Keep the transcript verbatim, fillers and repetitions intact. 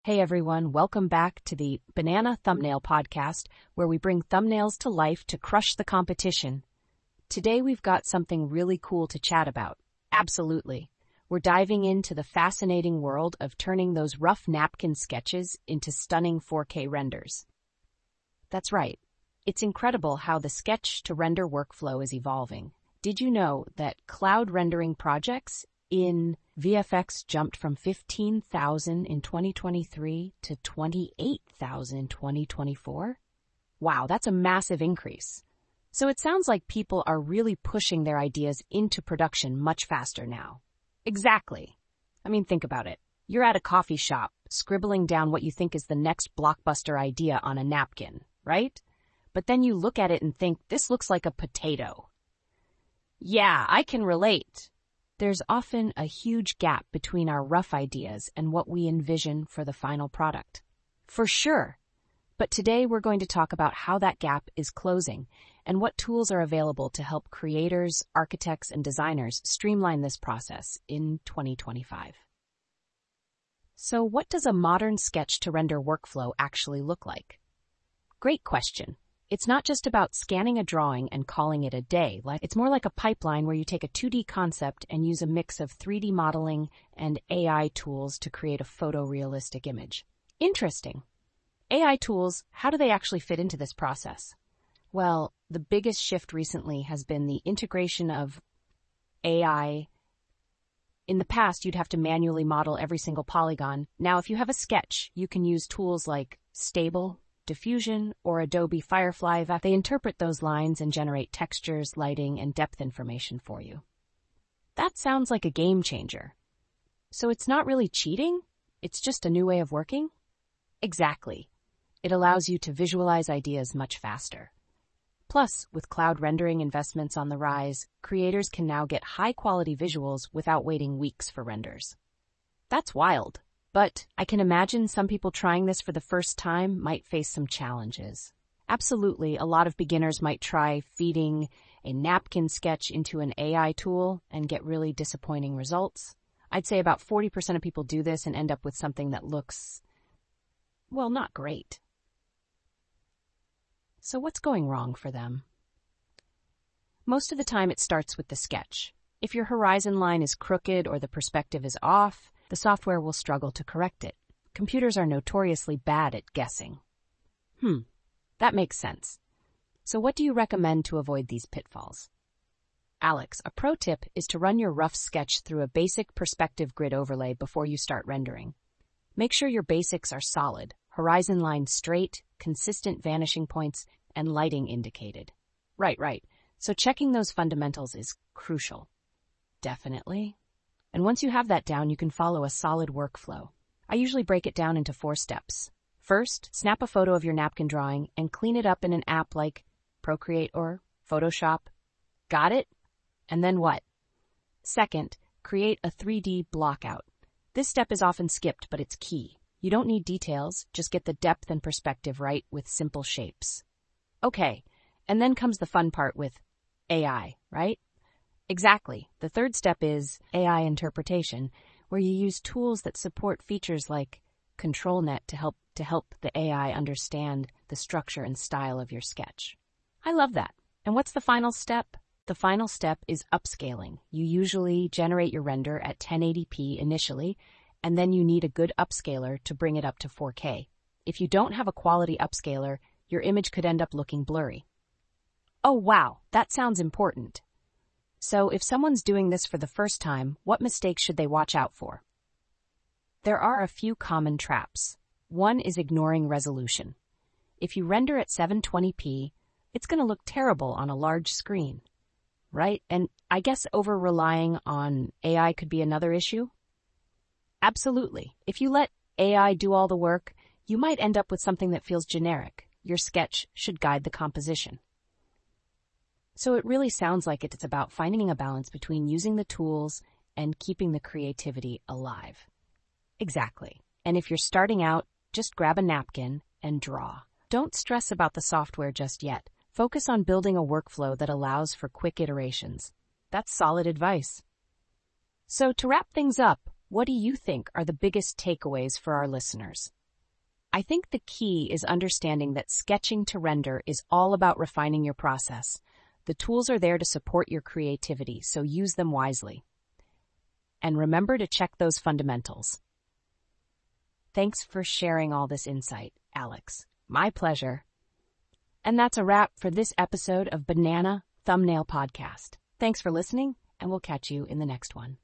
Hey everyone, welcome back to the Banana Thumbnail Podcast, where we bring thumbnails to life to crush the competition. Today we've got something really cool to chat about. Absolutely. We're diving into the fascinating world of turning those rough napkin sketches into stunning four K renders. That's right. It's incredible how the sketch-to-render workflow is evolving. Did you know that cloud rendering projects in V F X jumped from fifteen thousand in twenty twenty-three to twenty-eight thousand in twenty twenty-four? Wow, that's a massive increase. So it sounds like people are really pushing their ideas into production much faster now. Exactly. I mean, think about it. You're at a coffee shop, scribbling down what you think is the next blockbuster idea on a napkin, right? But then you look at it and think, this looks like a potato. Yeah, I can relate. There's often a huge gap between our rough ideas and what we envision for the final product. For sure. But today we're going to talk about how that gap is closing and what tools are available to help creators, architects, and designers streamline this process in twenty twenty-five. So what does a modern sketch-to-render workflow actually look like? Great question. It's not just about scanning a drawing and calling it a day. It's more like a pipeline where you take a two D concept and use a mix of three D modeling and A I tools to create a photorealistic image. Interesting. A I tools, how do they actually fit into this process? Well, the biggest shift recently has been the integration of A I. In the past, you'd have to manually model every single polygon. Now, if you have a sketch, you can use tools like Stable Diffusion, or Adobe Firefly. They interpret those lines and generate textures, lighting, and depth information for you. That sounds like a game changer. So it's not really cheating? It's just a new way of working? Exactly. It allows you to visualize ideas much faster. Plus, with cloud rendering investments on the rise, creators can now get high-quality visuals without waiting weeks for renders. That's wild. But I can imagine some people trying this for the first time might face some challenges. Absolutely, a lot of beginners might try feeding a napkin sketch into an A I tool and get really disappointing results. I'd say about forty percent of people do this and end up with something that looks, well, not great. So what's going wrong for them? Most of the time it starts with the sketch. If your horizon line is crooked or the perspective is off, the software will struggle to correct it. Computers are notoriously bad at guessing. Hmm, that makes sense. So what do you recommend to avoid these pitfalls? Alex, a pro tip is to run your rough sketch through a basic perspective grid overlay before you start rendering. Make sure your basics are solid, horizon line straight, consistent vanishing points, and lighting indicated. Right, right. So checking those fundamentals is crucial. Definitely. And once you have that down, you can follow a solid workflow. I usually break it down into four steps. First, snap a photo of your napkin drawing and clean it up in an app like Procreate or Photoshop. Got it? And then what? Second, create a three D blockout. This step is often skipped, but it's key. You don't need details, just get the depth and perspective right with simple shapes. Okay, and then comes the fun part with A I, right? Exactly. The third step is A I interpretation, where you use tools that support features like ControlNet to help to help the A I understand the structure and style of your sketch. I love that. And what's the final step? The final step is upscaling. You usually generate your render at ten eighty p initially, and then you need a good upscaler to bring it up to four K. If you don't have a quality upscaler, your image could end up looking blurry. Oh wow, that sounds important. So if someone's doing this for the first time, what mistakes should they watch out for? There are a few common traps. One is ignoring resolution. If you render at seven twenty p, it's going to look terrible on a large screen, right? And I guess over-relying on A I could be another issue? Absolutely. If you let A I do all the work, you might end up with something that feels generic. Your sketch should guide the composition. So it really sounds like it's about finding a balance between using the tools and keeping the creativity alive. Exactly. And if you're starting out, just grab a napkin and draw. Don't stress about the software just yet. Focus on building a workflow that allows for quick iterations. That's solid advice. So to wrap things up, What do you think are the biggest takeaways for our listeners? I think the key is understanding that sketching to render is all about refining your process. The tools are there to support your creativity, so use them wisely. And remember to check those fundamentals. Thanks for sharing all this insight, Alex. My pleasure. And that's a wrap for this episode of Banana Thumbnail Podcast. Thanks for listening, and we'll catch you in the next one.